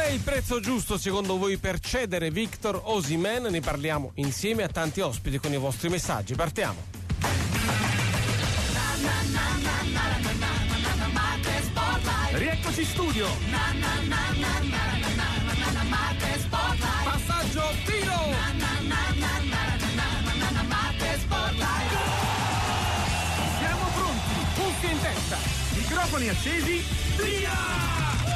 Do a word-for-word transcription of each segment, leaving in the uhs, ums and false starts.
è il prezzo giusto secondo voi per cedere Victor Osimhen? Ne parliamo insieme a tanti ospiti con i vostri messaggi. Partiamo. Rieccoci in studio. Passaggio, tiro. Siamo pronti. Cuffie in testa. Microfoni accesi. Via!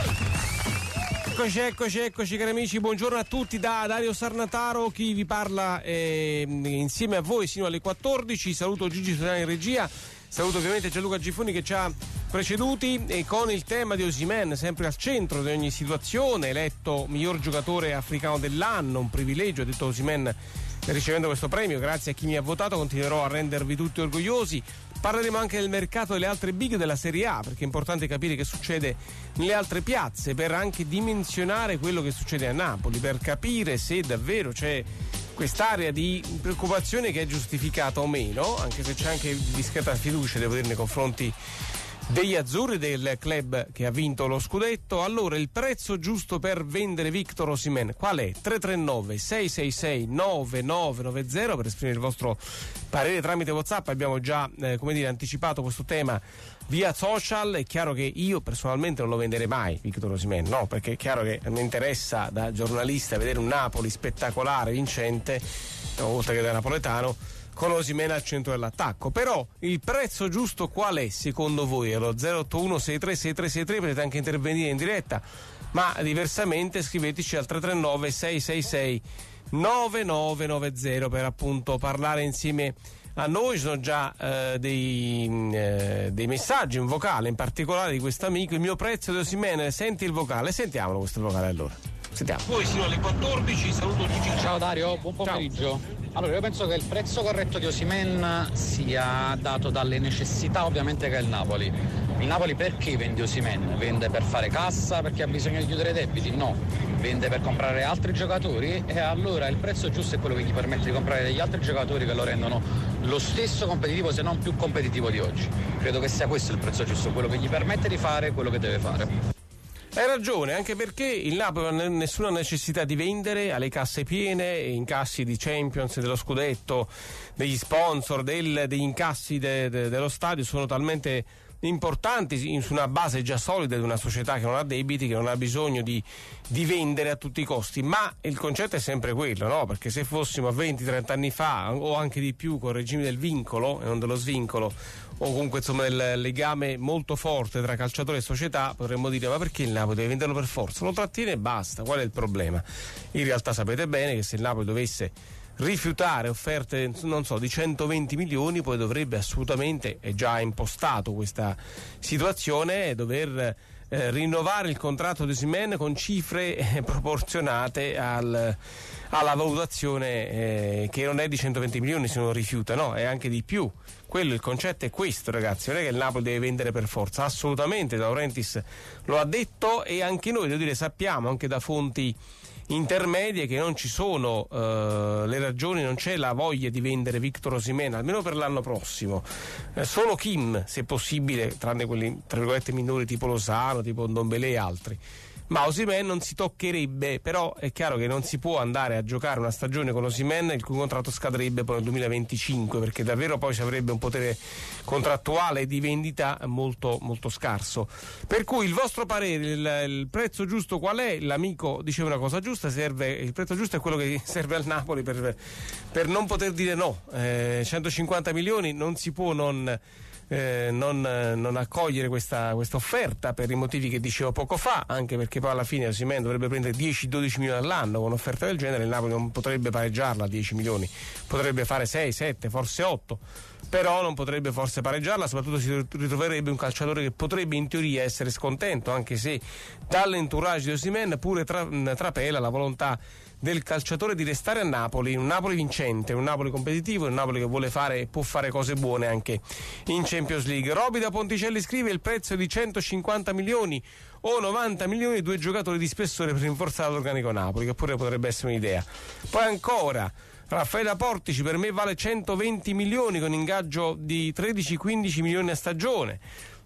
Eccoci, eccoci, eccoci cari amici, buongiorno a tutti da Dario Sarnataro, chi vi parla eh, insieme a voi sino alle quattordici. Saluto Gigi Sotano in regia, saluto ovviamente Gianluca Gifoni che ci ha preceduti, e con il tema di Osimhen sempre al centro di ogni situazione, eletto miglior giocatore africano dell'anno, un privilegio, ha detto Osimhen ricevendo questo premio, grazie a chi mi ha votato, continuerò a rendervi tutti orgogliosi. Parleremo anche del mercato delle altre big della Serie A, perché è importante capire che succede nelle altre piazze, per anche dimensionare quello che succede a Napoli, per capire se davvero c'è quest'area di preoccupazione che è giustificata o meno, anche se c'è anche discreta fiducia, devo dire, nei confronti degli azzurri, del club che ha vinto lo scudetto. Allora, il prezzo giusto per vendere Victor Osimhen qual è? tre tre nove sei sei sei nove nove nove zero per esprimere il vostro parere tramite WhatsApp. Abbiamo già eh, come dire anticipato questo tema via social. È chiaro che io personalmente non lo venderei mai Victor Osimhen, no, perché è chiaro che mi interessa da giornalista vedere un Napoli spettacolare, vincente, oltre che da napoletano, con Osimhen al centro dell'attacco. Però il prezzo giusto qual è secondo voi? Allo zero otto uno sei tre sei tre sei tre potete anche intervenire in diretta, ma diversamente scriveteci al tre tre nove sei sei sei nove nove nove zero per appunto parlare insieme a noi. Ci sono già eh, dei, eh, dei messaggi, un vocale in particolare di questo amico: il mio prezzo di Osimhen, senti il vocale. Sentiamolo questo vocale allora. Sentiamo. Poi sino alle quattordici, saluto Gigi. Ciao Dario, buon pomeriggio. Ciao. Allora, io penso che il prezzo corretto di Osimhen sia dato dalle necessità ovviamente che ha il Napoli. Il Napoli perché vende Osimhen? Vende per fare cassa, perché ha bisogno di chiudere i debiti? No. Vende per comprare altri giocatori, e allora il prezzo giusto è quello che gli permette di comprare degli altri giocatori che lo rendono lo stesso competitivo, se non più competitivo di oggi. Credo che sia questo il prezzo giusto, quello che gli permette di fare quello che deve fare. Hai ragione, anche perché il Napoli non ha nessuna necessità di vendere, ha le casse piene, incassi di Champions, dello scudetto, degli sponsor, del, degli incassi de, de, dello stadio sono talmente importanti su una base già solida di una società che non ha debiti, che non ha bisogno di, di vendere a tutti i costi. Ma il concetto è sempre quello, no? Perché se fossimo a venti trenta anni fa o anche di più, con il regime del vincolo e non dello svincolo, o comunque insomma del legame molto forte tra calciatore e società, potremmo dire: ma perché il Napoli deve venderlo per forza? Lo trattiene e basta, qual è il problema? In realtà sapete bene che se il Napoli dovesse rifiutare offerte, non so, di centoventi milioni, poi dovrebbe assolutamente, è già impostato questa situazione, dover eh, rinnovare il contratto di Osimhen con cifre eh, proporzionate al, alla valutazione eh, che non è di centoventi milioni se non rifiuta, no, è anche di più. Quello, il concetto è questo, ragazzi, non è che il Napoli deve vendere per forza, assolutamente. De Laurentiis lo ha detto, e anche noi, devo dire, sappiamo anche da fonti intermedie che non ci sono uh, le ragioni, non c'è la voglia di vendere Victor Osimhen almeno per l'anno prossimo. Eh, solo Kim, se possibile, tranne quelli tra virgolette minori tipo Lozano, tipo Ndombele e altri. Ma Osimhen non si toccherebbe. Però è chiaro che non si può andare a giocare una stagione con Osimhen il cui contratto scadrebbe poi nel duemilaventicinque, perché davvero poi ci avrebbe un potere contrattuale di vendita molto molto scarso. Per cui il vostro parere, il, il prezzo giusto qual è? L'amico diceva una cosa giusta, serve, il prezzo giusto è quello che serve al Napoli per, per non poter dire no. eh, centocinquanta milioni non si può non Eh, non, non accogliere questa, questa offerta, per i motivi che dicevo poco fa, anche perché poi alla fine Osimhen dovrebbe prendere dieci dodici milioni all'anno. Con un'offerta del genere il Napoli non potrebbe pareggiarla a dieci milioni, potrebbe fare sei sette, forse otto, però non potrebbe forse pareggiarla. Soprattutto si ritroverebbe un calciatore che potrebbe in teoria essere scontento, anche se dall'entourage di Osimhen pure tra, trapela la volontà del calciatore di restare a Napoli, un Napoli vincente, un Napoli competitivo, un Napoli che vuole fare e può fare cose buone anche in Champions League. Roby da Ponticelli scrive: il prezzo di centocinquanta milioni o novanta milioni, due giocatori di spessore per rinforzare l'organico Napoli, che pure potrebbe essere un'idea. Poi ancora Raffaele Portici: per me vale centoventi milioni con ingaggio di tredici quindici milioni a stagione.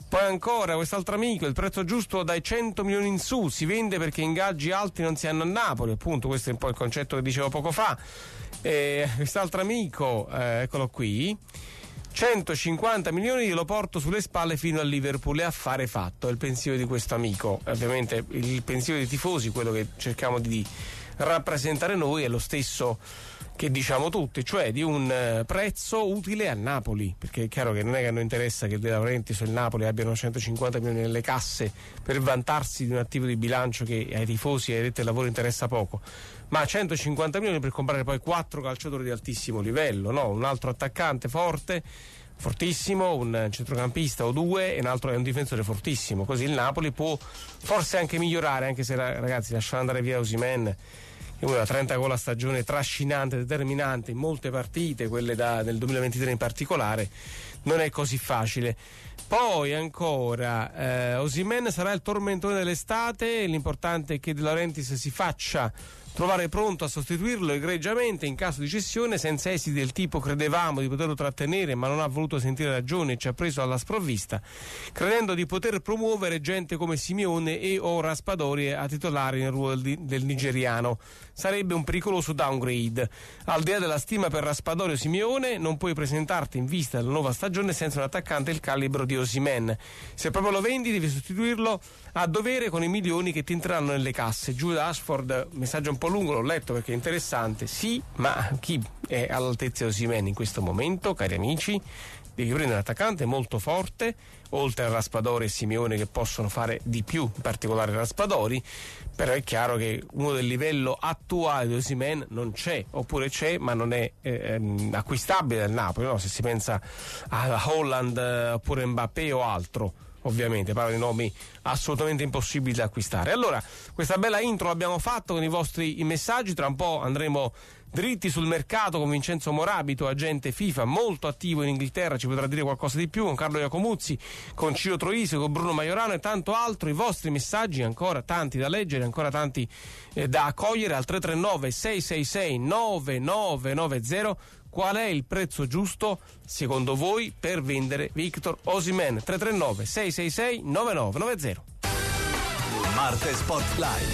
Poi ancora quest'altro amico, il prezzo giusto dai cento milioni in su, si vende perché ingaggi alti non si hanno a Napoli, appunto questo è un po' il concetto che dicevo poco fa. E quest'altro amico, eh, eccolo qui, centocinquanta milioni glielo porto sulle spalle fino a Liverpool e affare fatto, è il pensiero di questo amico. Ovviamente il pensiero dei tifosi, quello che cerchiamo di rappresentare noi, è lo stesso che diciamo tutti, cioè di un uh, prezzo utile a Napoli, perché è chiaro che non è che a noi interessa che De Laurentiis o il Napoli abbiano centocinquanta milioni nelle casse per vantarsi di un attivo di bilancio che ai tifosi e ai addetti al lavoro interessa poco, ma centocinquanta milioni per comprare poi quattro calciatori di altissimo livello, no? Un altro attaccante forte, fortissimo, un centrocampista o due e un altro è un difensore fortissimo, così il Napoli può forse anche migliorare, anche se ragazzi lasciando andare via Osimhen, una trenta gol a stagione trascinante, determinante in molte partite, quelle da, del duemilaventitré in particolare, non è così facile. Poi ancora eh, Osimhen sarà il tormentone dell'estate, l'importante è che De Laurentiis si faccia trovare pronto a sostituirlo egregiamente in caso di cessione, senza esiti del tipo credevamo di poterlo trattenere ma non ha voluto sentire ragioni e ci ha preso alla sprovvista, credendo di poter promuovere gente come Simeone e o Raspadori a titolare nel ruolo del, del nigeriano. Sarebbe un pericoloso downgrade. Al di là della stima per Raspadori o Simeone, non puoi presentarti in vista della nuova stagione senza un attaccante del calibro di Osimhen. Se proprio lo vendi devi sostituirlo a dovere con i milioni che ti entreranno nelle casse. Jude Ashford, messaggio un po' lungo, l'ho letto perché è interessante, sì, ma chi è all'altezza di Osimhen in questo momento, cari amici? Devi prendere un attaccante molto forte, oltre a Raspadori e Simeone che possono fare di più, in particolare Raspadori, però è chiaro che uno del livello attuale di Osimhen non c'è, oppure c'è ma non è eh, acquistabile dal Napoli, no? Se si pensa a Holland eh, oppure Mbappé o altro. Ovviamente parlo di nomi assolutamente impossibili da acquistare. Allora, questa bella intro l'abbiamo fatto con i vostri messaggi, tra un po' andremo dritti sul mercato con Vincenzo Morabito, agente FIFA molto attivo in Inghilterra, ci potrà dire qualcosa di più, con Carlo Iacomuzzi, con Ciro Troisi, con Bruno Majorano e tanto altro. I vostri messaggi ancora tanti da leggere, ancora tanti eh, da accogliere al tre tre nove sei sei sei nove nove nove zero. Qual è il prezzo giusto secondo voi per vendere Victor Osimhen? tre tre nove sei sei sei nove nove nove zero. Marte Sport Live.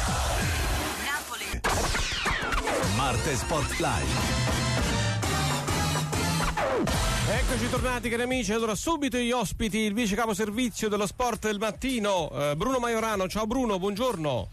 Napoli. Marte Sport Live. Eccoci tornati cari amici, allora subito gli ospiti, il vice capo servizio dello Sport del Mattino, eh, Bruno Majorano. Ciao Bruno, buongiorno.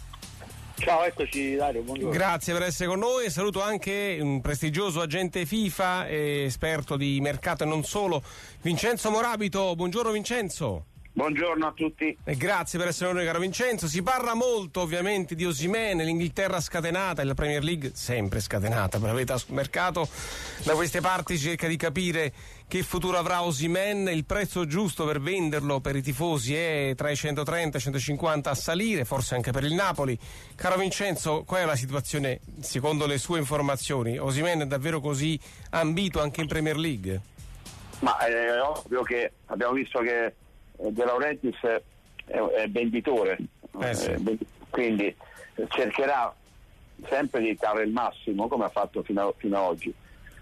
Ciao, eccoci Dario, buongiorno. Grazie per essere con noi e saluto anche un prestigioso agente FIFA e esperto di mercato e non solo, Vincenzo Morabito. Buongiorno Vincenzo. Buongiorno a tutti. E grazie per essere con noi caro Vincenzo. Si parla molto ovviamente di Osimhen, l'Inghilterra scatenata, la Premier League sempre scatenata, bravetta sul mercato. Da queste parti si cerca di capire che futuro avrà Osimhen, il prezzo giusto per venderlo per i tifosi è tra i centotrenta e centocinquanta a salire, forse anche per il Napoli. Caro Vincenzo, qual è la situazione secondo le sue informazioni? Osimhen è davvero così ambito anche in Premier League? Ma è ovvio che abbiamo visto che De Laurentiis è, è venditore, eh sì. eh, quindi cercherà sempre di dare il massimo come ha fatto fino a, fino a oggi.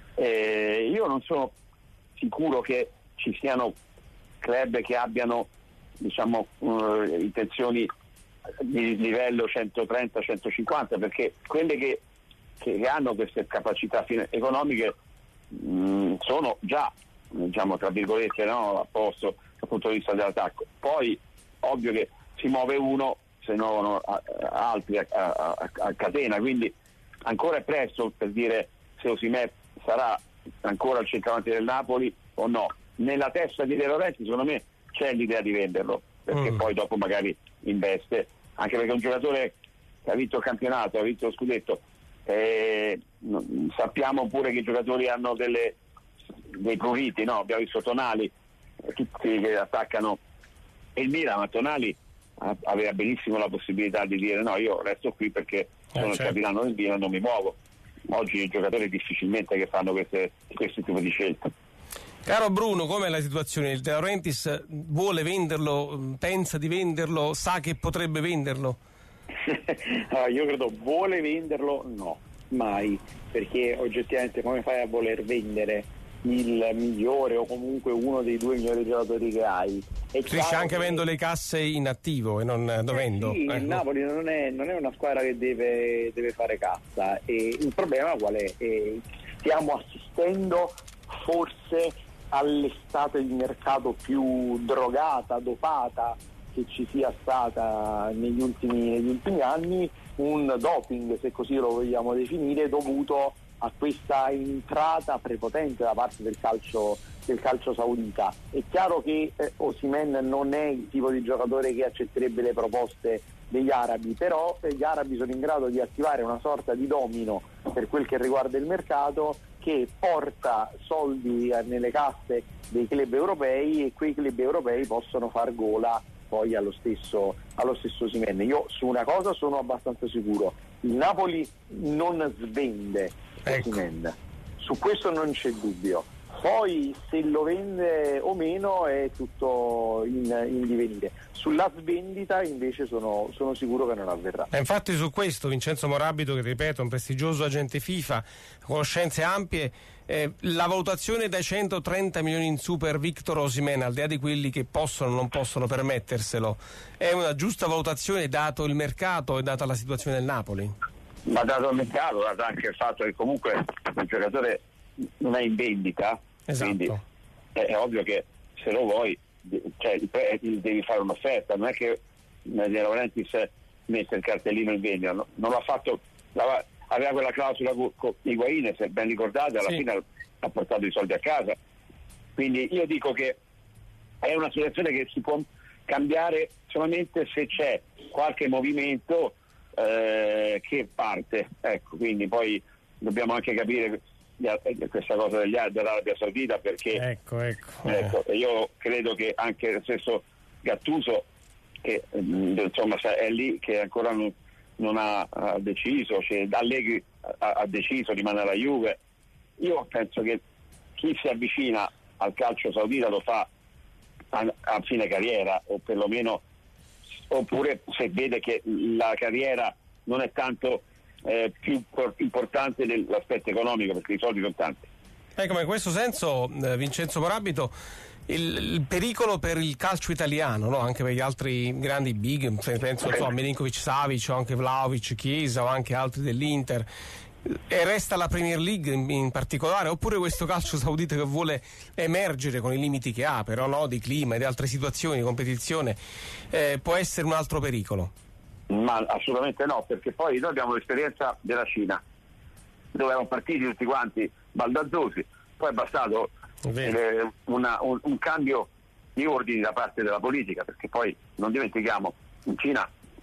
Eh, io non sono sicuro che ci siano club che abbiano diciamo uh, intenzioni di livello centotrenta centocinquanta, perché quelle che, che hanno queste capacità economiche mh, sono già diciamo tra virgolette no, a posto dal punto di vista dell'attacco. Poi ovvio che si muove uno, se no altri a, a, a, a catena, quindi ancora è presto per dire se Osimhen sarà ancora il centravanti del Napoli o no. Nella testa di De Laurentiis secondo me c'è l'idea di venderlo, perché mm. poi dopo magari investe, anche perché un giocatore che ha vinto il campionato, ha vinto lo scudetto, eh, sappiamo pure che i giocatori hanno delle, dei pruriti, no? Abbiamo visto Tonali, tutti che attaccano il Milan, ma Tonali aveva benissimo la possibilità di dire no, io resto qui perché sono eh, certo. il capitano del Milan, non mi muovo. Oggi i giocatori difficilmente che fanno queste, questo tipo di scelte. Caro Bruno, com'è la situazione? Il De Laurentiis vuole venderlo, pensa di venderlo, sa che potrebbe venderlo? Allora, io credo vuole venderlo, no, mai, perché oggettivamente come fai a voler vendere il migliore o comunque uno dei due migliori giocatori che hai. Cresce anche che... avendo le casse in attivo e non dovendo. Eh sì, eh. il Napoli non è, non è una squadra che deve, deve fare cassa, e il problema qual è? E stiamo assistendo forse all'estate di mercato più drogata, dopata che ci sia stata negli ultimi, negli ultimi anni, un doping, se così lo vogliamo definire, dovuto a questa entrata prepotente da parte del calcio, del calcio saudita. È chiaro che eh, Osimhen non è il tipo di giocatore che accetterebbe le proposte degli arabi, però eh, gli arabi sono in grado di attivare una sorta di domino per quel che riguarda il mercato, che porta soldi eh, nelle casse dei club europei, e quei club europei possono far gola poi allo stesso, allo stesso Osimhen. Io su una cosa sono abbastanza sicuro: il Napoli non svende Osimhen, ecco. Su questo non c'è dubbio. Poi se lo vende o meno è tutto in, in divenire. Sulla svendita invece sono, sono sicuro che non avverrà. E infatti su questo Vincenzo Morabito, che ripeto è un prestigioso agente FIFA, conoscenze ampie, eh, la valutazione dai centotrenta milioni in su per Victor Osimhen, al di là di quelli che possono o non possono permetterselo, è una giusta valutazione dato il mercato e data la situazione del Napoli? Ma dato il mercato, dato anche il fatto che comunque il giocatore non è in vendita, esatto. Quindi è, è ovvio che se lo vuoi, cioè, devi fare un'offerta. Non è che De Laurentiis mette il cartellino in vendita, no, non l'ha fatto, la, aveva quella clausola con, con Higuain, se ben ricordate, alla sì. fine ha portato i soldi a casa. Quindi io dico che è una situazione che si può cambiare solamente se c'è qualche movimento eh, che parte, ecco. Quindi poi dobbiamo anche capire questa cosa degli, dell'Arabia Saudita, perché ecco, ecco. ecco, io credo che anche lo stesso Gattuso, che insomma è lì, che ancora non, non ha, ha deciso, cioè, Allegri ha, ha deciso, rimane alla Juve. Io penso che chi si avvicina al calcio saudita lo fa a, a fine carriera, o perlomeno, oppure se vede che la carriera non è tanto Eh, più importante dell'aspetto economico, perché i soldi sono tanti. Ecco, ma in questo senso eh, Vincenzo Morabito, il, il pericolo per il calcio italiano, no? Anche per gli altri grandi big, penso so, a Milinkovic, Savic, o anche Vlahovic, Chiesa, o anche altri dell'Inter, e resta la Premier League in, in particolare, oppure questo calcio saudita che vuole emergere con i limiti che ha, però no, di clima e di altre situazioni di competizione, eh, può essere un altro pericolo? Ma assolutamente no, perché poi noi abbiamo l'esperienza della Cina, dove erano partiti tutti quanti baldazzosi, poi è bastato eh, una, un, un cambio di ordini da parte della politica, perché poi non dimentichiamo, in Cina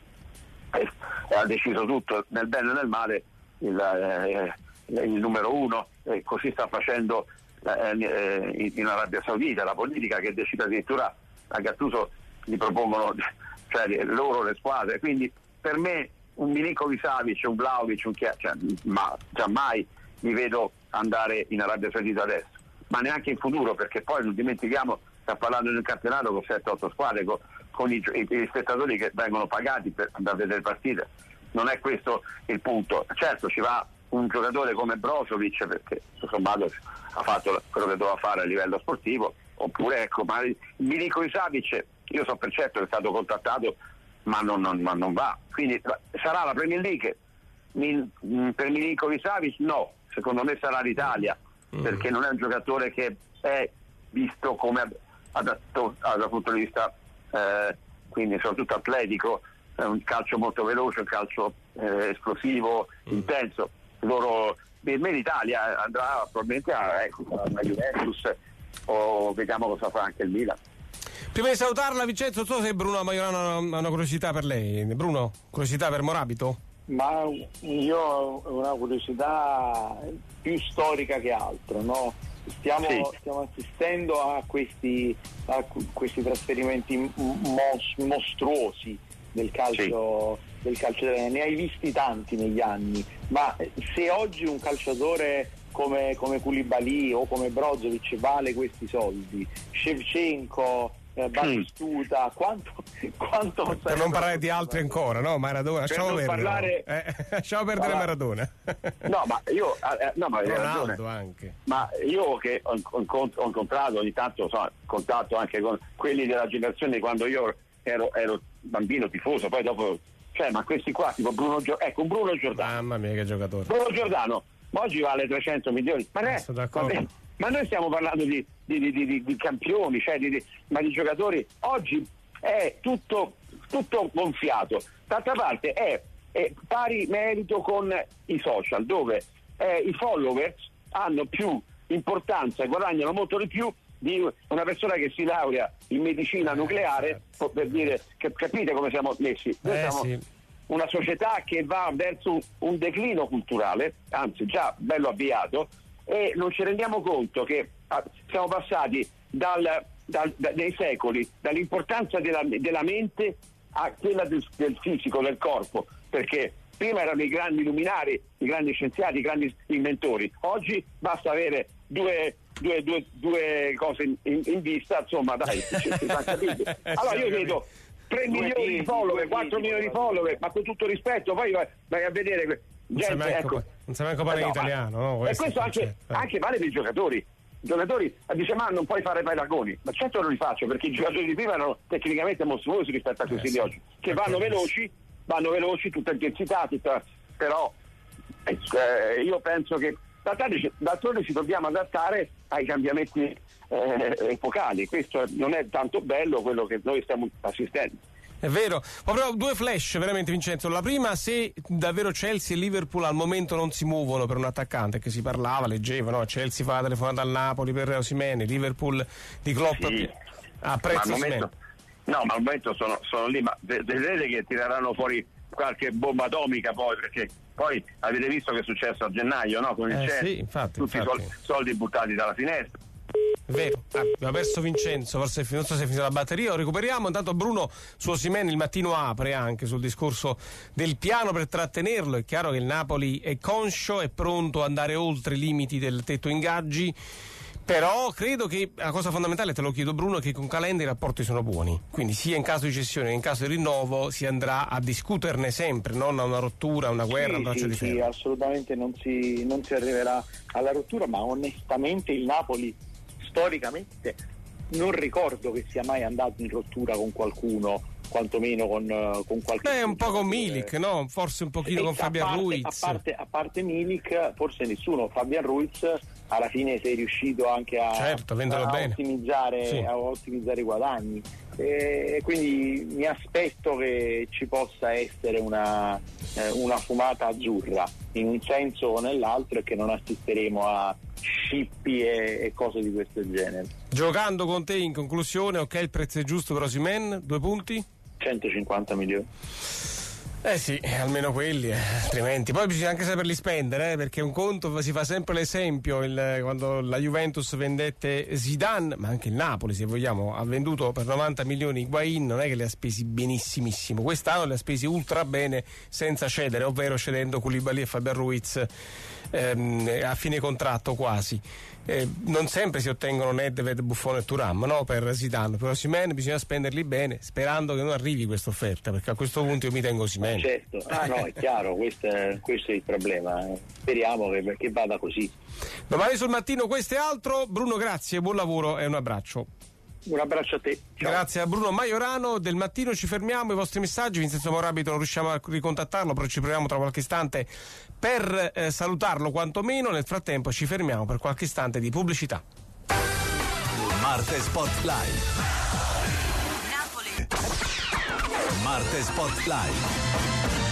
eh, ha deciso tutto nel bene e nel male il, eh, il numero uno, e così sta facendo eh, in, in Arabia Saudita, la politica che decide addirittura a Gattuso gli propongono, cioè loro le squadre. Quindi per me un Milinkovic Savic, un Vlahovic, un Chiesa, cioè, ma giammai mi vedo andare in Arabia Saudita adesso, ma neanche in futuro, perché poi non dimentichiamo, sta parlando di un campionato con sette otto squadre, con, con i, i, gli spettatori che vengono pagati per andare a vedere partite. Non è questo il punto. Certo, ci va un giocatore come Brozovic, perché insomma ha fatto quello che doveva fare a livello sportivo, oppure ecco, ma il Milinkovic Savic, io so per certo che è stato contattato, ma non, non, ma non va. Quindi sarà la Premier League Min, per Milinkovic Savic? No, secondo me sarà l'Italia, mm. perché non è un giocatore che è visto come adatto dal punto di vista eh, quindi soprattutto atletico, è un calcio molto veloce, un calcio eh, esplosivo, mm. intenso. Loro, per me l'Italia andrà probabilmente a, ecco, a Juventus, o vediamo cosa fa anche il Milan. Prima di salutarla, Vincenzo, non so se Bruno Maiorano ha una, una curiosità per lei. Bruno, curiosità per Morabito? Ma io ho una curiosità più storica che altro, no? Stiamo, sì. stiamo assistendo a questi, a questi trasferimenti mos, mostruosi del calcio, sì. del calcio italiano. Ne hai visti tanti negli anni, ma se oggi un calciatore come, come Koulibaly o come Brozovic vale questi soldi, Shevchenko, eh, Battistuta, quanto, quanto per non parlare di altri ancora, no? Maradona, lasciamo non perdere, parlare- no? eh, lasciamo perdere Allora- Maradona. No, ma io eh, no, ma hai Ronaldo ragione. anche. Ma io che ho, ho, ho incontrato ogni tanto, insomma, contatto anche con quelli della generazione quando io ero, ero bambino tifoso, poi dopo, cioè, ma questi qua, tipo Bruno Gio- ecco Bruno Giordano. Mamma mia che giocatore. Bruno Giordano, ma oggi vale trecento milioni. Ma, ne- Sono d'accordo. ma, ma noi stiamo parlando di, di, di, di, di campioni, cioè di, di, ma di giocatori. Oggi è tutto, tutto gonfiato. D'altra parte è, è pari merito con i social, dove eh, i followers hanno più importanza e guadagnano molto di più di una persona che si laurea in medicina nucleare, per dire che capite come siamo messi. Noi Eh, siamo sì. una società che va verso un, un declino culturale, anzi già bello avviato, e non ci rendiamo conto che ah, siamo passati dal, dal, da, dei secoli dall'importanza della, della mente a quella del, del fisico, del corpo, perché prima erano i grandi luminari, i grandi scienziati, i grandi inventori, oggi basta avere due, due, due, due cose in, in, in vista, insomma dai, ci, ci, ci, capite? Allora io vedo tre milioni di follower, quattro milioni di follower, ma con tutto rispetto, poi vai, vai a vedere Non sai gente, manco, ecco. non sai manco parlare Eh no, ma- italiano, no? e Questo questo è il anche, concetto, eh. anche vale per i giocatori. I giocatori dice ma non puoi fare paragoni, ma certo non li faccio, perché i giocatori di prima erano tecnicamente mostruosi rispetto a questi Eh, di sì. oggi, che vanno D'accordo. veloci, vanno veloci, tutta intensità, tutta, però eh, io penso che d'altronde d'altronde ci dobbiamo adattare ai cambiamenti eh, epocali. Questo non è tanto bello quello che noi stiamo assistendo. È vero, proprio due flash veramente Vincenzo. La prima, se davvero Chelsea e Liverpool al momento non si muovono per un attaccante, che si parlava, leggevo, no? Chelsea fa la telefonata al Napoli per Osimhen, Liverpool di Klopp Sì. a Ma al prezzo momento, Osimhen. no, ma al momento sono, sono lì, ma ve- vedrete che tireranno fuori qualche bomba atomica poi, perché poi avete visto che è successo a gennaio, no? Con il Eh, Chelsea, sì, infatti, tutti i infatti. soldi, soldi buttati dalla finestra. È vero, ah, abbiamo perso Vincenzo, forse è fin- non so se è finita la batteria, lo recuperiamo. Intanto Bruno su Osimhen il mattino apre anche sul discorso del piano per trattenerlo. È chiaro che il Napoli è conscio, è pronto ad andare oltre i limiti del tetto ingaggi, però credo che la cosa fondamentale, te lo chiedo Bruno, è che con Calenda i rapporti sono buoni, quindi sia in caso di cessione che in caso di rinnovo si andrà a discuterne sempre, non a una rottura, a una guerra, a un Sì, braccio sì, di sì, ferro. assolutamente non si, non si arriverà alla rottura, ma onestamente il Napoli storicamente non ricordo che sia mai andato in rottura con qualcuno, quantomeno con, eh, con qualche... Beh, un po' con giocatore. Milik, no? Forse un pochino E con a Fabian parte- Ruiz. A parte, a parte Milik, forse nessuno. Fabian Ruiz alla fine sei riuscito anche a, Certo, a venderlo a bene. ottimizzare, Sì. a ottimizzare i guadagni. E quindi mi aspetto che ci possa essere una, eh, una fumata azzurra in un senso o nell'altro, e che non assisteremo a scippi e, e cose di questo genere. Giocando con te in conclusione, ok, il prezzo è giusto per Osimhen, due punti? centocinquanta milioni. Eh sì, almeno quelli, eh, altrimenti. Poi bisogna anche saperli spendere, eh, perché un conto si fa sempre l'esempio, il, quando la Juventus vendette Zidane, ma anche il Napoli, se vogliamo, ha venduto per novanta milioni Higuain, non è che li ha spesi benissimissimo. Quest'anno li ha spesi ultra bene senza cedere, ovvero cedendo Koulibaly e Fabian Ruiz ehm, a fine contratto quasi. Eh, non sempre si ottengono Nedved, Buffon e Thuram, no? Per Zidane, per Osimhen bisogna spenderli bene, sperando che non arrivi questa offerta, perché a questo punto io mi tengo Osimhen. Certo, ah no, è chiaro, questo è, questo è il problema. eh. Speriamo che, che vada così. Domani sul mattino questo e altro. Bruno, grazie, buon lavoro e un abbraccio. Un abbraccio a te. Ciao. Grazie a Bruno Majorano del Mattino. Ci fermiamo, i vostri messaggi. Vincenzo Morabito non riusciamo a ricontattarlo, però ci proviamo tra qualche istante per eh, salutarlo quantomeno. Nel frattempo ci fermiamo per qualche istante di pubblicità. Marte Spotlight. Napoli. Marte Spotlight.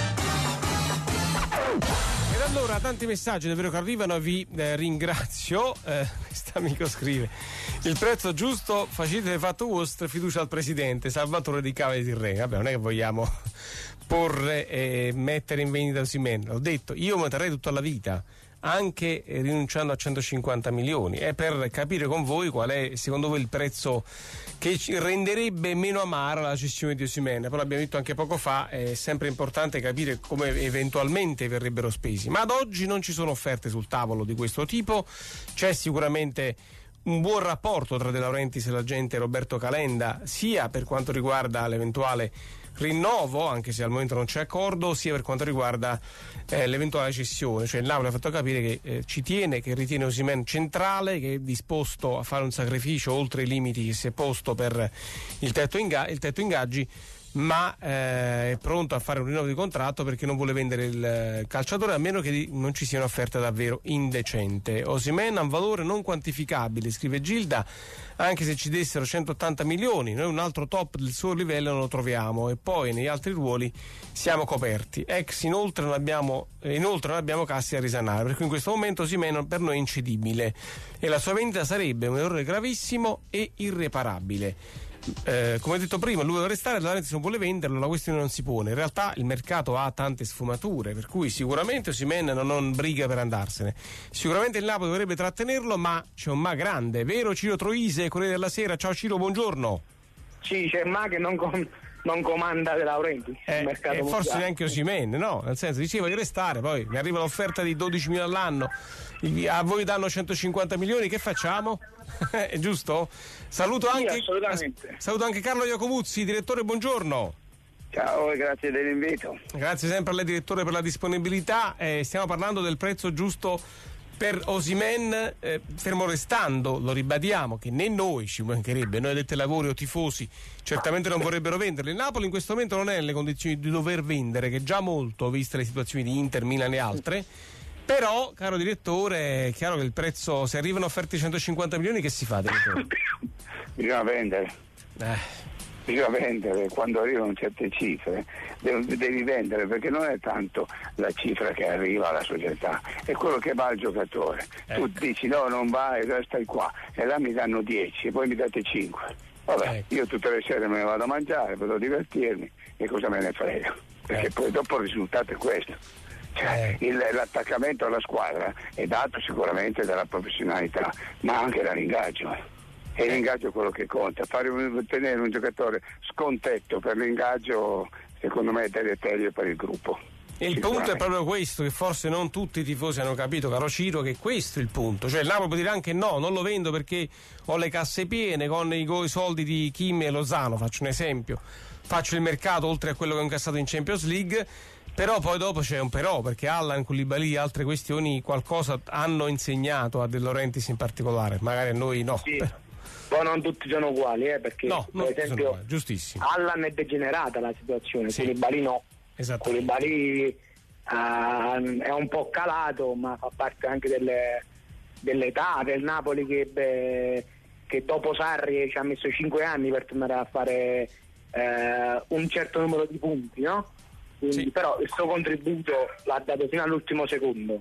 Ed allora, tanti messaggi davvero che arrivano, vi eh, ringrazio. Eh, quest'amico scrive: il prezzo giusto, facete fatto vostro, fiducia al presidente, Salvatore di Cava di Tirreno. Vabbè, non è che vogliamo porre e mettere in vendita Osimhen. L'ho detto, io me terrei tutta la vita, anche eh, rinunciando a centocinquanta milioni, è per capire con voi qual è secondo voi il prezzo che ci renderebbe meno amara la cessione di Osimhen. Poi l'abbiamo detto anche poco fa, è sempre importante capire come eventualmente verrebbero spesi, ma ad oggi non ci sono offerte sul tavolo di questo tipo. C'è sicuramente un buon rapporto tra De Laurentiis e l'agente Roberto Calenda, sia per quanto riguarda l'eventuale rinnovo, anche se al momento non c'è accordo, sia per quanto riguarda eh, l'eventuale cessione. Cioè il Napoli ha fatto capire che eh, ci tiene, che ritiene Osimhen centrale, che è disposto a fare un sacrificio oltre i limiti che si è posto per il tetto, inga- il tetto ingaggi, ma eh, è pronto a fare un rinnovo di contratto perché non vuole vendere il calciatore a meno che non ci sia un'offerta davvero indecente. Osimhen ha un valore non quantificabile, scrive Gilda, anche se ci dessero centottanta milioni, noi un altro top del suo livello non lo troviamo, e poi negli altri ruoli siamo coperti. Ex inoltre non abbiamo, inoltre non abbiamo cassi a risanare, per cui in questo momento Osimhen per noi è incedibile e la sua vendita sarebbe un errore gravissimo e irreparabile. Eh, come ho detto prima, lui vuole restare, la Laurentiis non vuole venderlo, la questione non si pone. In realtà il mercato ha tante sfumature, per cui sicuramente Osimhen non ha briga per andarsene, sicuramente il Napoli dovrebbe trattenerlo, ma c'è un ma grande, vero Ciro Troise, Corriere della Sera? Ciao Ciro, buongiorno. Sì, c'è ma che non, com- non comanda De Laurentiis, eh, il mercato eh, forse neanche Osimhen, no? Nel senso, diceva di restare, poi mi arriva l'offerta di dodici milioni all'anno, a voi danno centocinquanta milioni, che facciamo? È giusto? Saluto anche, sì, assolutamente. Saluto anche Carlo Iacomuzzi, direttore, buongiorno. Ciao e grazie dell'invito. Grazie sempre a lei, direttore, per la disponibilità. Eh, stiamo parlando del prezzo giusto per Osimhen, eh, fermo restando, lo ribadiamo, che né noi, ci mancherebbe, noi addetti ai lavori o tifosi certamente non vorrebbero venderli. Il Napoli in questo momento non è nelle condizioni di dover vendere, che già molto, viste le situazioni di Inter, Milan e altre. Però, caro direttore, è chiaro che il prezzo, se arrivano offerte di centocinquanta milioni, che si fa, direttore? Bisogna vendere. Eh. Bisogna vendere, quando arrivano certe cifre devi, devi vendere, perché non è tanto la cifra che arriva alla società, è quello che va al giocatore. Ecco. Tu dici no, non vai, stai qua, e là mi danno dieci e poi mi date cinque. Vabbè, Ecco. io tutte le sere me ne vado a mangiare, vado a divertirmi, e cosa me ne frega? Perché Ecco. poi dopo il risultato è questo. Cioè, il, l'attaccamento alla squadra è dato sicuramente dalla professionalità, ma anche dall'ingaggio. E l'ingaggio è quello che conta. Fare un, tenere un giocatore scontetto per l'ingaggio, secondo me, è deleterio per il gruppo. E il punto è proprio questo, che forse non tutti i tifosi hanno capito, caro Ciro, che questo è il punto. Cioè il Napoli può dire anche no, non lo vendo perché ho le casse piene con i, i soldi di Kim e Lozano, faccio un esempio. Faccio il mercato oltre a quello che ho incassato in Champions League. Però poi dopo c'è un però, perché Allan, Koulibaly e altre questioni qualcosa hanno insegnato a De Laurentiis in particolare, magari a noi no. Sì. Poi non tutti sono uguali, eh, perché No, non per tutti sono esempio uguali, giustissimo. Allan è degenerata la situazione, Sì. Koulibaly no. Esattamente. Koulibaly uh, è un po' calato, ma fa parte anche delle, dell'età del Napoli che, beh, che dopo Sarri ci ha messo cinque anni per tornare a fare uh, un certo numero di punti, no? Quindi, sì. Però il suo contributo l'ha dato fino all'ultimo secondo,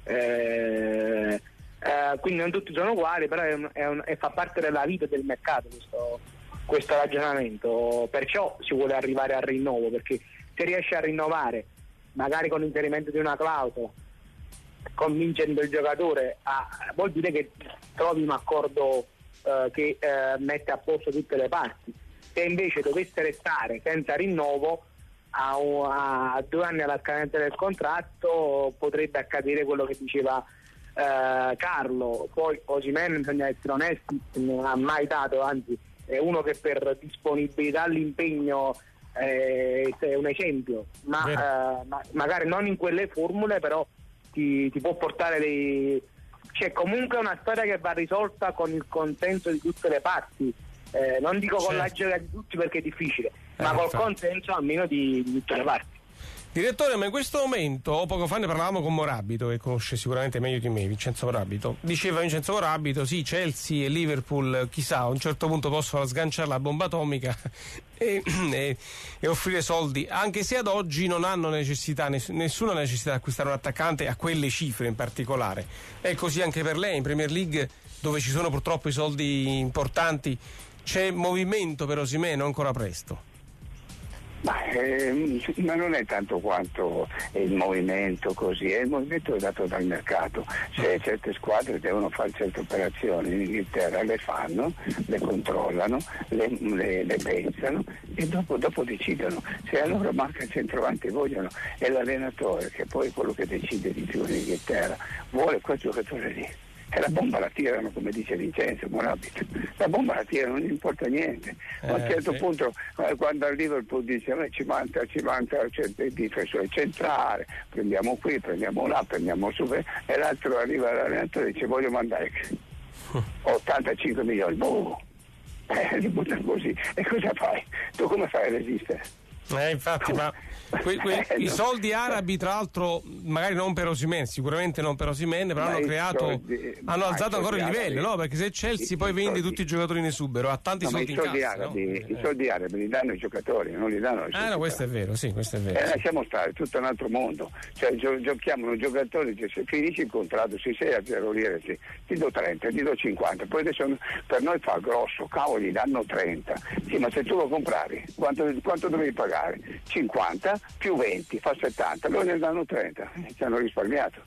eh, eh, quindi non tutti sono uguali, però è un, è un, è fa parte della vita del mercato questo, questo ragionamento, perciò si vuole arrivare al rinnovo, perché se riesce a rinnovare magari con l'inserimento di una clausola, convincendo il giocatore, a, vuol dire che trovi un accordo eh, che eh, mette a posto tutte le parti. Se invece dovesse restare senza rinnovo, A, a due anni alla scadenza del contratto, potrebbe accadere quello che diceva eh, Carlo. Poi Osimhen, bisogna essere onesti, non ha mai dato, anzi è uno che per disponibilità all'impegno eh, è un esempio, ma, eh, ma magari non in quelle formule, però ti, ti può portare dei... c'è comunque una storia che va risolta con il consenso di tutte le parti, eh, non dico con certo. la gioia di tutti perché è difficile, Eh, ma col infatti. consenso almeno di, di tutte le parti. Direttore, ma in questo momento, poco fa ne parlavamo con Morabito, che conosce sicuramente meglio di me, Vincenzo Morabito. Diceva Vincenzo Morabito, sì, Chelsea e Liverpool, chissà, a un certo punto possono sganciare la bomba atomica e, e, e offrire soldi, anche se ad oggi non hanno necessità, ness- nessuna necessità di acquistare un attaccante a quelle cifre in particolare. È così anche per lei in Premier League, dove ci sono purtroppo i soldi importanti. C'è movimento per Osimhen, ancora presto? Ma, eh, ma non è tanto quanto il movimento così, è il movimento dato dal mercato. Se certe squadre devono fare certe operazioni in Inghilterra le fanno, le controllano, le, le, le pensano e dopo, dopo decidono. Se allora manca il centravanti vogliono e l'allenatore, che poi è quello che decide di più in Inghilterra, vuole quel giocatore lì. e la bomba la tirano, come dice Vincenzo Morabito, la bomba la tirano, non importa niente. Eh, a un certo sì. punto eh, quando al Liverpool dice a me ci manca, ci manca il difensore centrale, prendiamo qui, prendiamo là, prendiamo su, e l'altro arriva all'allenatore e dice voglio mandare ottantacinque milioni, boh, eh, li buttano così, e cosa fai? Tu come fai a resistere? Eh, infatti, ma que, que, Eh, i no. soldi arabi, tra l'altro, magari non per Osimhen, sicuramente non per Osimhen, però Ma hanno i creato, soldi- hanno ma alzato i ancora il soldi livello, arabi- no? Perché se Chelsea i- poi i vende soldi- tutti i giocatori in esubero, ha tanti No, ma soldi i in soldi cassa, arabi, no? i Eh. soldi arabi li danno i giocatori, non li danno ai Ah, no, società. questo è vero, sì, questo è vero. Eh, sì. lasciamo stare, è tutto un altro mondo. Cioè, gio- giochiamo un giocatore, dice, se finisci il contratto, se sei a zero lire, sì, ti do trenta, ti do cinquanta, poi adesso per noi fa grosso, cavoli, danno trenta. Sì, ma se tu lo compravi, quanto, quanto dovevi pagare? cinquanta più venti, fa settanta, loro ne danno trenta, ci hanno risparmiato.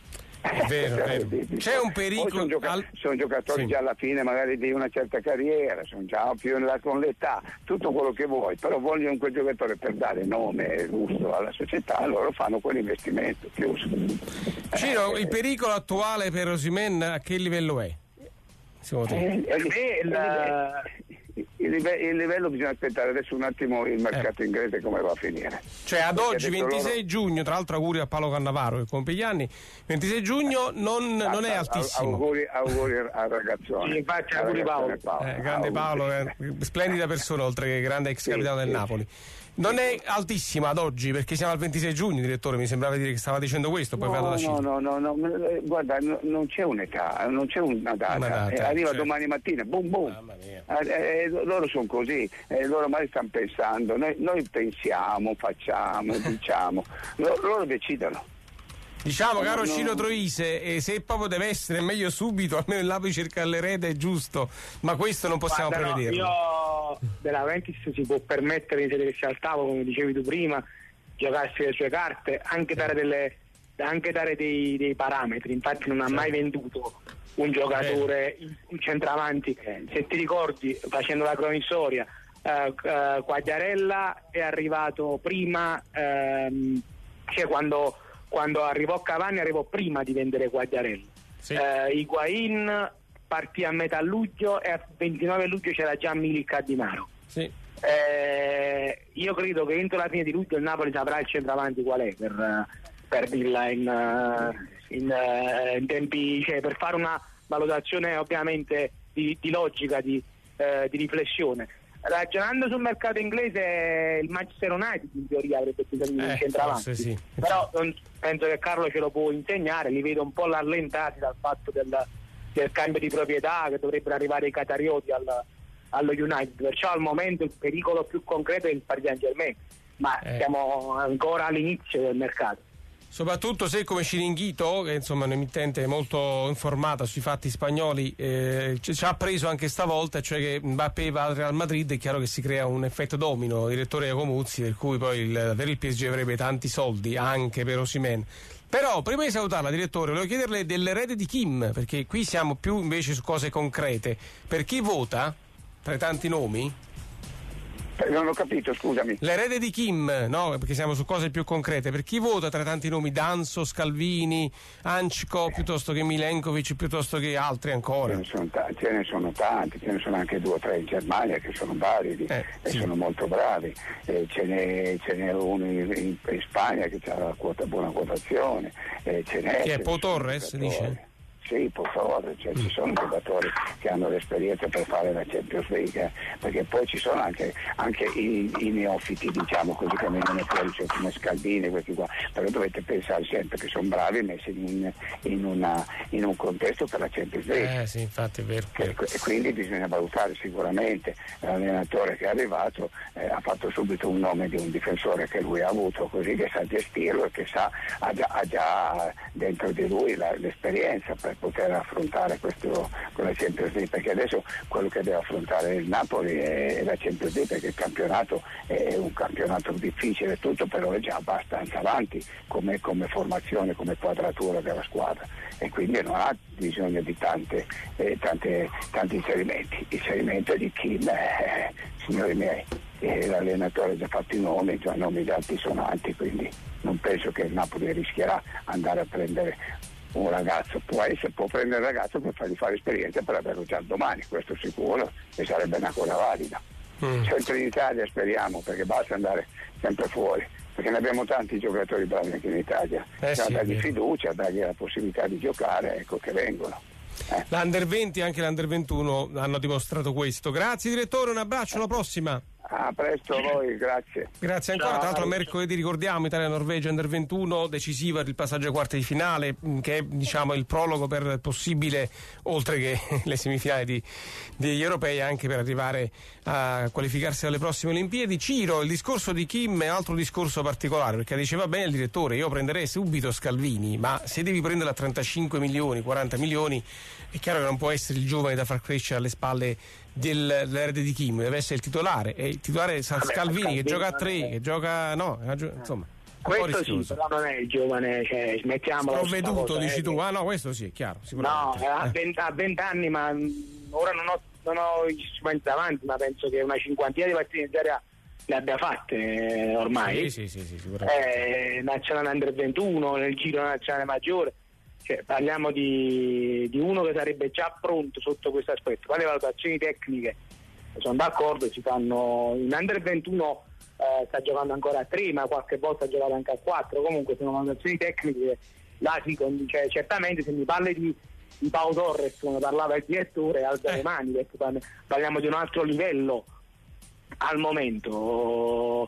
È vero, è vero. C'è un Poi pericolo. sono, gioca- al- sono giocatori Sì. già alla fine magari di una certa carriera, sono già più in là con l'età, tutto quello che vuoi, però vogliono quel giocatore per dare nome e gusto alla società, loro fanno quell'investimento, chiuso. Ciro, Eh, il pericolo attuale per Osimhen a che livello è? Secondo te? Eh, Per me il- il, live- il livello bisogna aspettare adesso un attimo il mercato inglese come va a finire. Cioè ad Perché oggi, adesso ventisei loro- giugno, tra l'altro auguri a Paolo Cannavaro che compie gli anni, ventisei giugno non, non è Ah, altissimo. Auguri, auguri al ragazzone. Sì, infatti, Al auguri ragazzone Eh, grande Auguri. Paolo, eh, splendida persona oltre che grande ex Sì, capitano del sì. Napoli. Non è altissima ad oggi perché siamo al ventisei giugno, direttore, mi sembrava dire che stava dicendo questo, poi vado da No, Ciro. no, no, no, no, eh, guarda, no- non c'è un'età, non c'è una data, Una data, Eh, arriva certo. domani mattina, boom boom. Mamma mia. Eh, eh, loro sono così, eh, loro mai stanno pensando, noi, noi pensiamo, facciamo, diciamo, Lo- loro decidono. Diciamo, No, caro no. Ciro Troise, eh, se proprio deve essere meglio subito, almeno il Napoli cerca l'erede, è giusto, ma questo non possiamo Guarda, no, prevederlo. io della Ventis si può permettere di sedersi al tavolo, come dicevi tu prima, giocarsi le sue carte, anche dare, delle, anche dare dei, dei parametri. Infatti non ha mai venduto un giocatore, un centravanti. Se ti ricordi, facendo la cronistoria, eh, eh, Quagliarella è arrivato prima, ehm, cioè quando, quando arrivò Cavani arrivò prima di vendere Quagliarella. Sì. Eh, Higuain partì a metà luglio e a ventinove luglio c'era già Milik a Dinaro. Sì. Eh, io credo che entro la fine di luglio il Napoli saprà il centravanti qual è per, per dirla in, eh, in, eh, in tempi, cioè per fare una valutazione ovviamente di, di logica, di, eh, di riflessione. Ragionando sul mercato inglese, il Manchester United in teoria avrebbe bisogno di Eh, un centravanti, forse sì. però non- penso che Carlo ce lo può insegnare, li vedo un po' rallentati dal fatto del, del cambio di proprietà, che dovrebbero arrivare i catarioti al, allo United, perciò al momento il pericolo più concreto è il Paris Saint-Germain, ma Eh. siamo ancora all'inizio del mercato. Soprattutto se come Ciringhito, che insomma è un'emittente molto informata sui fatti spagnoli, eh, ci, ci ha preso anche stavolta, cioè che Mbappé va al Real Madrid, è chiaro che si crea un effetto domino, direttore Jacomuzzi, per cui poi il, per il P S G avrebbe tanti soldi anche per Osimhen. Però prima di salutarla, direttore, volevo chiederle dell'erede di Kim, perché qui siamo più invece su cose concrete. Per chi vota, tra i tanti nomi? Eh, Non ho capito, scusami. L'erede di Kim, no? Perché siamo su cose più concrete. Per chi vota tra i tanti nomi? Danso, Scalvini, Ančko, piuttosto che Milenkovic, piuttosto che altri Ce ancora? ne, sono ta- ce ne sono tanti, ce ne sono anche due o tre in Germania che sono validi Eh, e sì. sono molto bravi. Eh, ce, n'è, ce n'è uno in, in- in Spagna che ha la quota, buona quotazione. Eh, ce n'è, Chi è, ce ne Pau sono Torres, giocatori. dice? Sì, Pau Torres, cioè ci sono giocatori che hanno l'esperienza per fare la Champions League, eh, perché poi ci sono anche, anche i, i neofiti, diciamo così, che vengono fuori, cioè come Scalvini, questi qua, però dovete pensare sempre che sono bravi messi in un, in una, in un contesto per la Champions League. Eh sì, infatti è vero. E e quindi bisogna valutare sicuramente. L'allenatore che è arrivato eh, ha fatto subito un nome di un difensore che lui ha avuto, così che sa gestirlo e che sa, ha, già, ha già dentro di lui la, l'esperienza per poter affrontare questo con la Champions League, perché adesso quello che deve affrontare il Napoli è la Champions League, perché il campionato è un campionato difficile tutto, però è già abbastanza avanti come, come formazione, come quadratura della squadra, e quindi non ha bisogno di tante, eh, tante, tanti inserimenti. L'inserimento è di Kim, eh, signori miei, e l'allenatore ha già fatto i nomi, già nomi già altisonanti, quindi non penso che il Napoli rischierà andare a prendere un ragazzo, può, essere, può prendere il ragazzo per fargli fare esperienza per averlo già domani, questo sicuro, e sarebbe una cosa valida. Mm. Sempre in Italia speriamo, perché basta andare sempre fuori, perché ne abbiamo tanti giocatori bravi anche in Italia, eh sì, dargli fiducia, dargli la possibilità di giocare, ecco che vengono. Eh. L'Under venti e anche l'Under ventuno hanno dimostrato questo. Grazie direttore, un abbraccio, alla prossima. A presto a voi, grazie. Grazie ancora. Ciao. Tra l'altro mercoledì ricordiamo Italia-Norvegia Under ventuno, decisiva per il passaggio ai quarti di finale, che è diciamo il prologo per possibile, oltre che le semifinali di, degli europei, anche per arrivare a qualificarsi alle prossime Olimpiadi. Ciro, il discorso di Kim è un altro discorso particolare, perché diceva bene il direttore, io prenderei subito Scalvini, ma se devi prendere a trentacinque milioni, quaranta milioni, è chiaro che non può essere il giovane da far crescere alle spalle del, dell'erede di Kim, deve essere il titolare, e il titolare è Scalvini, Scalvini che gioca a tre, che gioca no, insomma. Questo sì, però non è il giovane, cioè smettiamolo. Provveduto, dici tu, ah no, questo sì, è chiaro, sicuramente. No, ha venti anni, ma ora non ho, non ho gli strumenti davanti, ma penso che una cinquantina di partite in Serie A le abbia fatte eh, ormai. Sì, sì, sì, sì, sicuramente. Eh, nazionale Under ventuno, nel giro nazionale maggiore. Cioè, parliamo di, di uno che sarebbe già pronto sotto questo aspetto. Poi le valutazioni tecniche, sono d'accordo, si fanno in Under ventuno, eh, sta giocando ancora a tre, ma qualche volta ha giocato anche a quattro. Comunque sono valutazioni tecniche. Là sì, cioè, certamente se mi parli di, di Pau Torres, come parlava il direttore, alza le mani, perché parliamo di un altro livello al momento.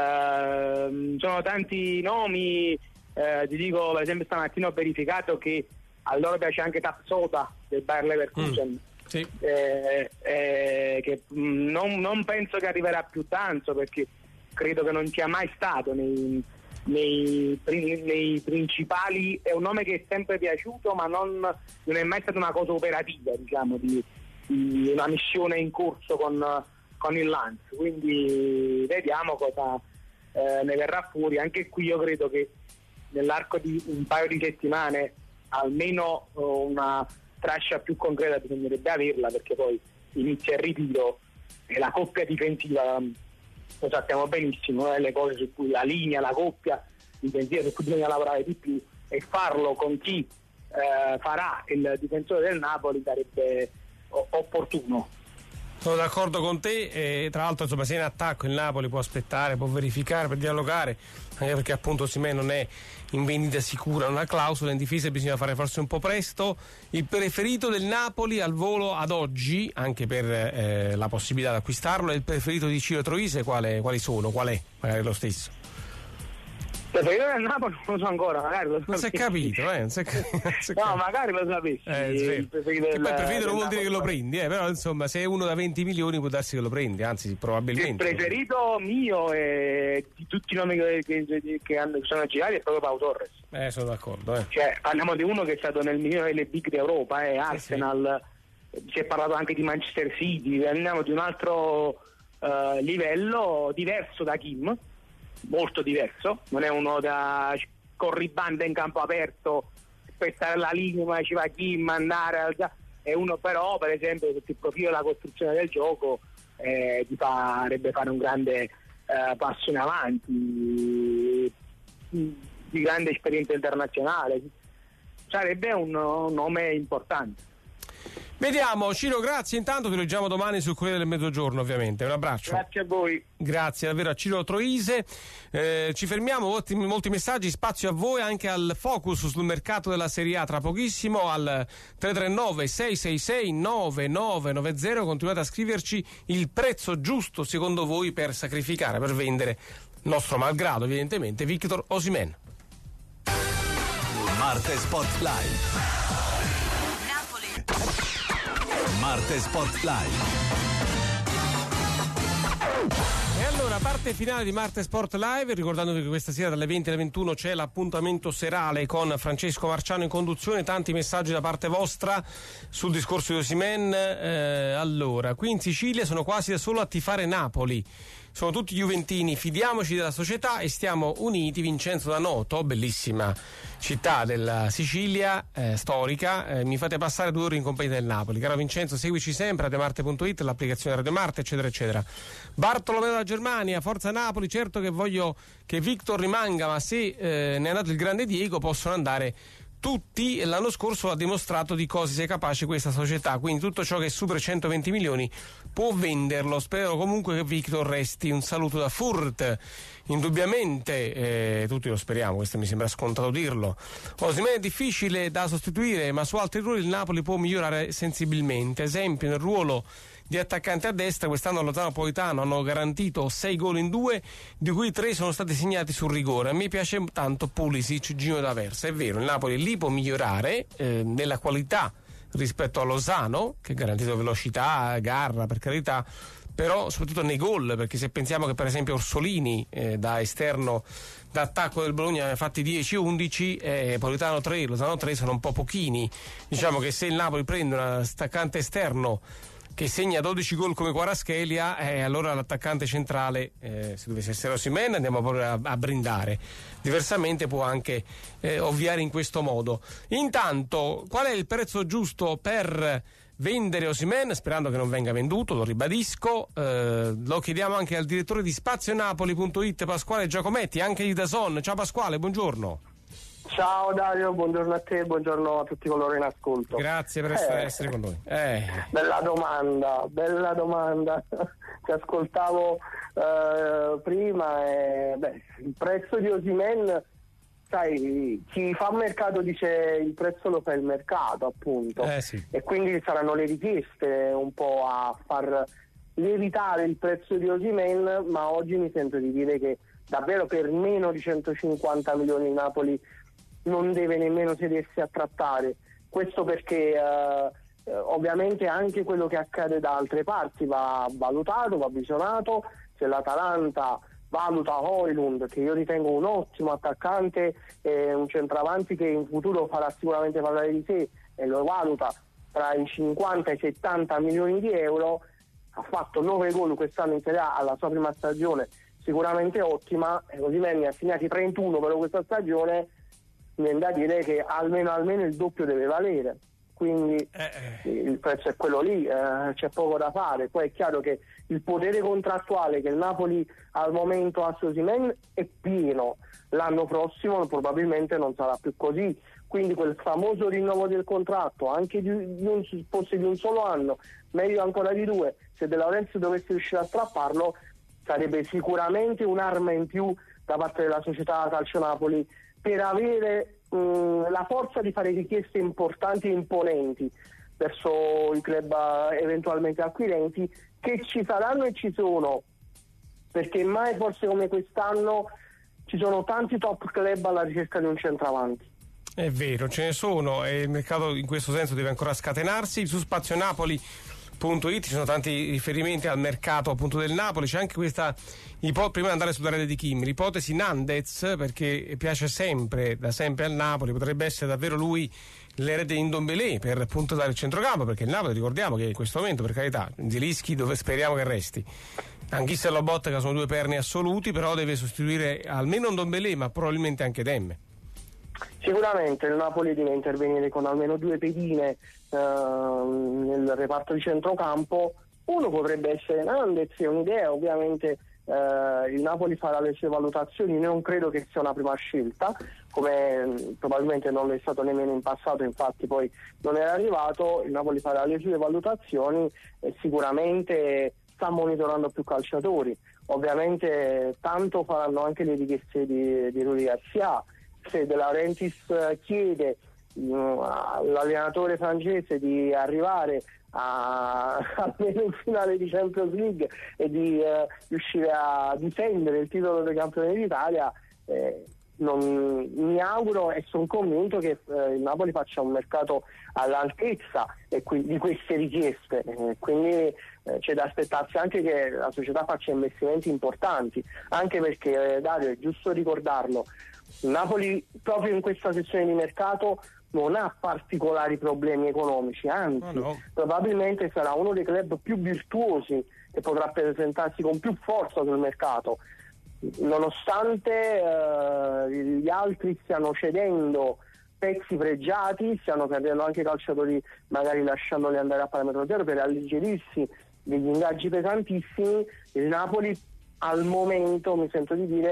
Eh, sono tanti nomi. Eh, ti dico, per esempio stamattina ho verificato che a loro piace anche Tapsoba del Bayer Leverkusen, mm, sì. eh, eh, che mh, non, non penso che arriverà più tanto, perché credo che non sia mai stato nei, nei, nei principali. È un nome che è sempre piaciuto, ma non, non è mai stata una cosa operativa, diciamo, di, di una missione in corso con, con il Lens, quindi vediamo cosa eh, ne verrà fuori. Anche qui io credo che nell'arco di un paio di settimane almeno una traccia più concreta bisognerebbe averla, perché poi inizia il ritiro e la coppia difensiva, lo sappiamo benissimo, eh, le cose su cui la linea, la coppia difensiva su cui bisogna lavorare di più, e farlo con chi eh, farà il difensore del Napoli sarebbe o- opportuno. Sono d'accordo con te, e tra l'altro insomma, se in attacco il Napoli può aspettare, può verificare per dialogare, anche perché appunto Osimhen non è in vendita sicura, una clausola, in difesa bisogna fare forse un po' presto. Il preferito del Napoli al volo ad oggi, anche per eh, la possibilità di acquistarlo, è il preferito di Ciro Troise. Quale, quali sono? Qual è? Magari lo stesso. Il preferito del Napoli non lo so ancora, magari lo non si è capito, eh? Non si è capito. No, magari lo sapessi. Eh, il preferito del, poi il preferito non vuol dire che lo Napoli. prendi, eh? Però insomma, se è uno da venti milioni può darsi che lo prendi, anzi probabilmente. Il preferito mio e di tutti i nomi che, che, che hanno, sono girati è proprio Pau Torres. Eh, sono d'accordo, eh. Cioè, parliamo di uno che è stato nel milione delle big d'Europa, eh, Arsenal, sì, sì. Si è parlato anche di Manchester City, andiamo di un altro uh, livello diverso da Kim, molto diverso, non è uno da corribanda in campo aperto, aspettare la linea come ci va Kim, andare al... è uno però per esempio sotto il profilo della costruzione del gioco eh, ti farebbe fare un grande eh, passo in avanti, di grande esperienza internazionale, sarebbe un, un nome importante. Vediamo, Ciro, grazie, intanto ti leggiamo domani sul Corriere del Mezzogiorno, ovviamente. Un abbraccio. Grazie a voi. Grazie davvero a Ciro Troise. Eh, ci fermiamo, molti, molti messaggi, spazio a voi anche al focus sul mercato della Serie A tra pochissimo, al tre tre nove sei sei sei nove nove nove zero. Continuate a scriverci il prezzo giusto secondo voi per sacrificare, per vendere, nostro malgrado evidentemente, Victor Osimhen. Marte Spotlight. Marte Spotlight. E allora, parte finale di Marte Sport Live, ricordandovi che questa sera dalle venti alle ventuno c'è l'appuntamento serale con Francesco Marciano in conduzione. Tanti messaggi da parte vostra sul discorso di Osimhen. Eh, allora, qui in Sicilia sono quasi da solo a tifare Napoli. Sono tutti juventini, fidiamoci della società e stiamo uniti. Vincenzo da Noto, bellissima città della Sicilia, eh, storica, eh, mi fate passare due ore in compagnia del Napoli. Caro Vincenzo, seguici sempre a radiomarte punto it, l'applicazione Radio Marte, eccetera eccetera. Bartolomeo da Germania, forza Napoli, certo che voglio che Victor rimanga, ma se eh, ne è andato il grande Diego possono andare tutti, l'anno scorso ha dimostrato di cosa sia capace questa società, quindi tutto ciò che supera centoventi milioni può venderlo. Spero comunque che Victor resti. Un saluto da Furt. Indubbiamente, eh, tutti lo speriamo, questo mi sembra scontato dirlo. Osimhen è difficile da sostituire, ma su altri ruoli il Napoli può migliorare sensibilmente. Esempio, nel ruolo di attaccante a destra quest'anno allo Napolitano hanno garantito sei gol in due, di cui tre sono stati segnati sul rigore. A me piace tanto Pulisic, Gino D'Aversa. È vero, il Napoli lì può migliorare eh, nella qualità rispetto a Lozano, che ha garantito velocità, garra, per carità, però soprattutto nei gol, perché se pensiamo che per esempio Orsolini eh, da esterno d'attacco del Bologna ne ha fatti dieci undici, eh, Politano tre, Lozano tre, sono un po' pochini. Diciamo che se il Napoli prende un attaccante esterno che segna dodici gol come Kvaratskhelia, eh, allora l'attaccante centrale, eh, se dovesse essere Osimhen, andiamo proprio a, a brindare. Diversamente può anche eh, ovviare in questo modo. Intanto, qual è il prezzo giusto per vendere Osimhen, sperando che non venga venduto, lo ribadisco? Eh, lo chiediamo anche al direttore di spazionapoli punto it, Pasquale Giacometti, anche di D A Z N. Ciao Pasquale, buongiorno. Ciao Dario, buongiorno a te, buongiorno a tutti coloro in ascolto. Grazie per essere, eh, essere con noi. Eh. Bella domanda, bella domanda. Ti ascoltavo eh, prima e beh, il prezzo di Osimhen, sai, chi fa mercato dice il prezzo lo fa il mercato, appunto. Eh, sì. E quindi saranno le richieste un po' a far lievitare il prezzo di Osimhen, ma oggi mi sento di dire che davvero per meno di centocinquanta milioni Napoli non deve nemmeno sedersi a trattare. Questo perché eh, ovviamente anche quello che accade da altre parti va valutato, va visionato. Se l'Atalanta valuta Højlund, che io ritengo un ottimo attaccante, eh, un centravanti che in futuro farà sicuramente parlare di sé, e lo valuta tra i cinquanta e i settanta milioni di euro, ha fatto nove gol quest'anno in Serie A alla sua prima stagione, sicuramente ottima, e così ne ha segnati trentuno per questa stagione. Viene da dire che almeno almeno il doppio deve valere, quindi eh. il prezzo è quello lì, eh, c'è poco da fare. Poi è chiaro che il potere contrattuale che il Napoli al momento ha su Osimhen è pieno, l'anno prossimo probabilmente non sarà più così, quindi quel famoso rinnovo del contratto, anche di, di un, fosse di un solo anno, meglio ancora di due, se De Laurentiis dovesse riuscire a strapparlo, sarebbe sicuramente un'arma in più da parte della società Calcio Napoli per avere mh, la forza di fare richieste importanti e imponenti verso i club eventualmente acquirenti, che ci saranno e ci sono, perché mai forse come quest'anno ci sono tanti top club alla ricerca di un centravanti. È vero, ce ne sono, e il mercato in questo senso deve ancora scatenarsi. Su spazionapoli punto it ci sono tanti riferimenti al mercato appunto del Napoli. C'è anche questa ipotesi, prima di andare sulla rete di Kim, l'ipotesi Nandez, perché piace sempre, da sempre al Napoli, potrebbe essere davvero lui l'erede di Ndombélé per appunto dare il centrocampo, perché il Napoli, ricordiamo che in questo momento, per carità, Zielinski dove speriamo che resti, Anghissa e Lobotka sono due perni assoluti, però deve sostituire almeno Ndombélé, ma probabilmente anche Demme. Sicuramente il Napoli deve intervenire con almeno due pedine eh, nel reparto di centrocampo. Uno potrebbe essere Nandez, è un'idea, ovviamente eh, il Napoli farà le sue valutazioni, non credo che sia una prima scelta, come mh, probabilmente non è stato nemmeno in passato, infatti poi non era arrivato. Il Napoli farà le sue valutazioni e sicuramente sta monitorando più calciatori, ovviamente tanto faranno anche le richieste di, di Rudi Garcia. Se De Laurentiis chiede uh, all'allenatore francese di arrivare a, almeno in finale di Champions League e di uh, riuscire a difendere il titolo del campione d'Italia, eh, non, mi auguro e sono convinto che eh, il Napoli faccia un mercato all'altezza e quindi, di queste richieste, eh, quindi eh, c'è da aspettarsi anche che la società faccia investimenti importanti, anche perché eh, Dario, è giusto ricordarlo, il Napoli proprio in questa sessione di mercato non ha particolari problemi economici, anzi oh no. probabilmente sarà uno dei club più virtuosi che potrà presentarsi con più forza sul mercato, nonostante eh, gli altri stiano cedendo pezzi pregiati, stiano perdendo anche calciatori magari lasciandoli andare a parametro zero per alleggerirsi degli ingaggi pesantissimi. Il Napoli al momento, mi sento di dire,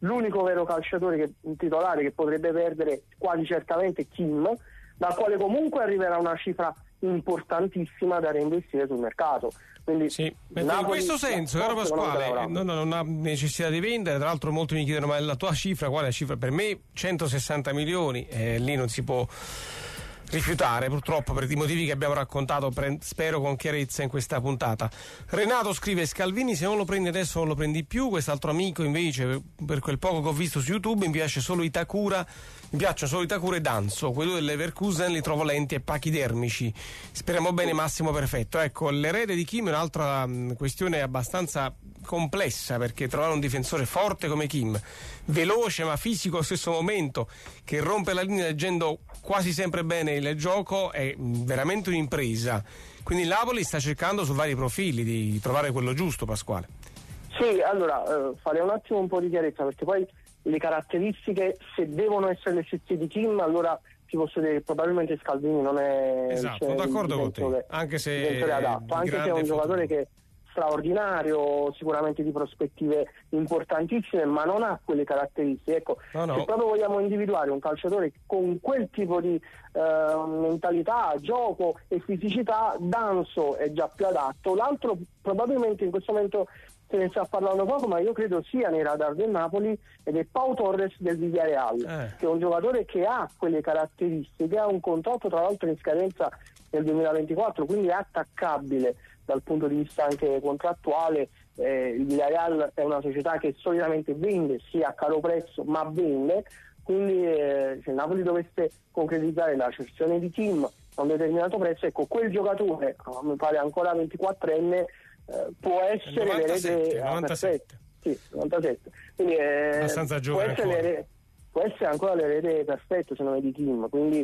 l'unico vero calciatore che, titolare che potrebbe perdere quasi certamente è Kim, dal quale comunque arriverà una cifra importantissima da reinvestire sul mercato. Quindi sì, in questo senso, caro Pasquale, non, non ha necessità di vendere. Tra l'altro molti mi chiedono: ma la tua cifra qual è la cifra? Per me centosessanta milioni, eh, lì non si può rifiutare, purtroppo, per i motivi che abbiamo raccontato, pre- spero con chiarezza in questa puntata. Renato scrive: Scalvini se non lo prendi adesso non lo prendi più. Quest'altro amico invece, per quel poco che ho visto su YouTube, mi piace solo Itakura, mi piacciono solo Itakura e Danso, quelli del Leverkusen li trovo lenti e pachidermici. Speriamo bene Massimo Perfetto. Ecco, l'erede di Kim è un'altra mh, questione abbastanza complessa, perché trovare un difensore forte come Kim, veloce ma fisico allo stesso momento, che rompe la linea leggendo quasi sempre bene il gioco, è veramente un'impresa. Quindi il Napoli sta cercando su vari profili di trovare quello giusto, Pasquale. Sì, allora eh, farei un attimo un po' di chiarezza, perché poi le caratteristiche, se devono essere le stesse di Kim, allora ti posso dire che probabilmente Scalvini non è, esatto, cioè, d'accordo con te, anche se adatto, anche se è un giocatore che straordinario, sicuramente di prospettive importantissime, ma non ha quelle caratteristiche. Ecco, no, no. Se proprio vogliamo individuare un calciatore con quel tipo di eh, mentalità, gioco e fisicità, Danso è già più adatto. L'altro probabilmente in questo momento se ne sta parlando poco, ma io credo sia nei radar del Napoli, ed è Pau Torres del Villarreal, eh. che è un giocatore che ha quelle caratteristiche, ha un contratto tra l'altro in scadenza nel duemilaventiquattro, quindi è attaccabile dal punto di vista anche contrattuale. Eh, il Villarreal è una società che solitamente vende, sia a caro prezzo, ma vende, quindi eh, se Napoli dovesse concretizzare la cessione di Kim a un determinato prezzo, ecco, quel giocatore, mi pare ancora ventiquattrenne, eh, può essere l'erede novantasette. Sì, novantasette. Quindi eh, abbastanza giovane, può essere, può essere ancora l'erede perfetto se non è di Kim, quindi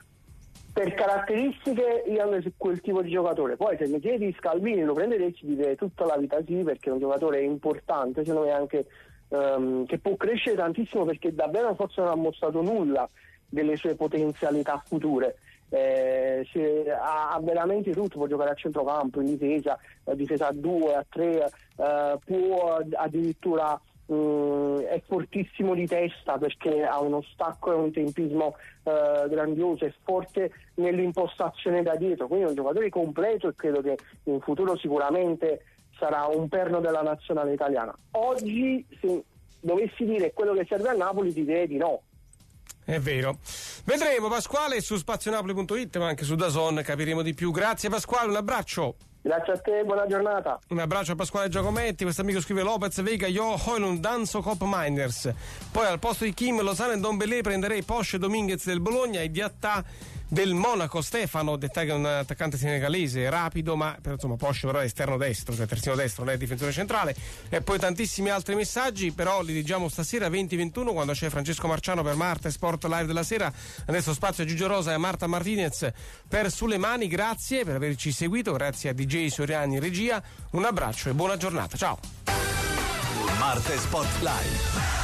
per caratteristiche io andrei su quel tipo di giocatore. Poi se mi chiedi Scalvini lo prenderesti, direi tutta la vita sì, perché è un giocatore importante, secondo me anche um, che può crescere tantissimo, perché davvero forse non ha mostrato nulla delle sue potenzialità future. Eh, se, ha, ha veramente tutto, può giocare a centrocampo, in difesa, a difesa a due, a tre, eh, può addirittura Mm, è fortissimo di testa, perché ha uno stacco e un tempismo uh, grandioso, è forte nell'impostazione da dietro, quindi è un giocatore completo e credo che in futuro sicuramente sarà un perno della nazionale italiana. Oggi se dovessi dire quello che serve a Napoli ti direi di no. È vero. Vedremo, Pasquale, su spazionapoli punto it, ma anche su DAZN capiremo di più. Grazie Pasquale, un abbraccio. Grazie a te, buona giornata. Un abbraccio a Pasquale Giacometti. Questo amico scrive: Lopez, Vega, Yo, Hoylund, Danso, Cop Miners. Poi al posto di Kim, Lozano e Dombele prenderei Porsche Dominguez del Bologna e Diattà del Monaco. Stefano, Diattà che è un attaccante senegalese, rapido, ma però, insomma, Porsche però è esterno destro, cioè terzino destro, non è difensore centrale. E poi tantissimi altri messaggi, però li leggiamo stasera venti ventuno, quando c'è Francesco Marciano per Marte Sport Live della sera. Adesso spazio a Gigio Rosa e a Marta Martinez per Sulle Mani. Grazie per averci seguito, grazie a D J Soriani in regia, un abbraccio e buona giornata, ciao. Marte Sport Live.